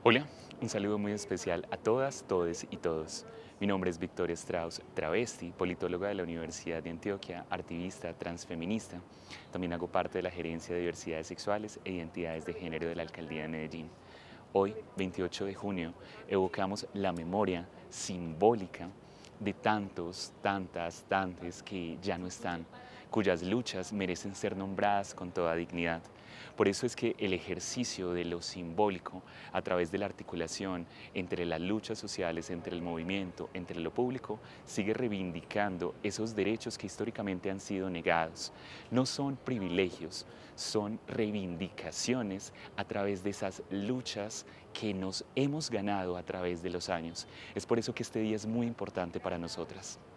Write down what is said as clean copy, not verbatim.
Hola, un saludo muy especial a todas, todes y todos. Mi nombre es Victoria Strauss, travesti, politóloga de la Universidad de Antioquia, activista transfeminista. También hago parte de la Gerencia de Diversidades Sexuales e Identidades de Género de la Alcaldía de Medellín. Hoy, 28 de junio, evocamos la memoria simbólica de tantos, tantas, tantes que ya no están, cuyas luchas merecen ser nombradas con toda dignidad. Por eso es que el ejercicio de lo simbólico, a través de la articulación entre las luchas sociales, entre el movimiento, entre lo público, sigue reivindicando esos derechos que históricamente han sido negados. No son privilegios, son reivindicaciones a través de esas luchas que nos hemos ganado a través de los años. Es por eso que este día es muy importante para nosotras.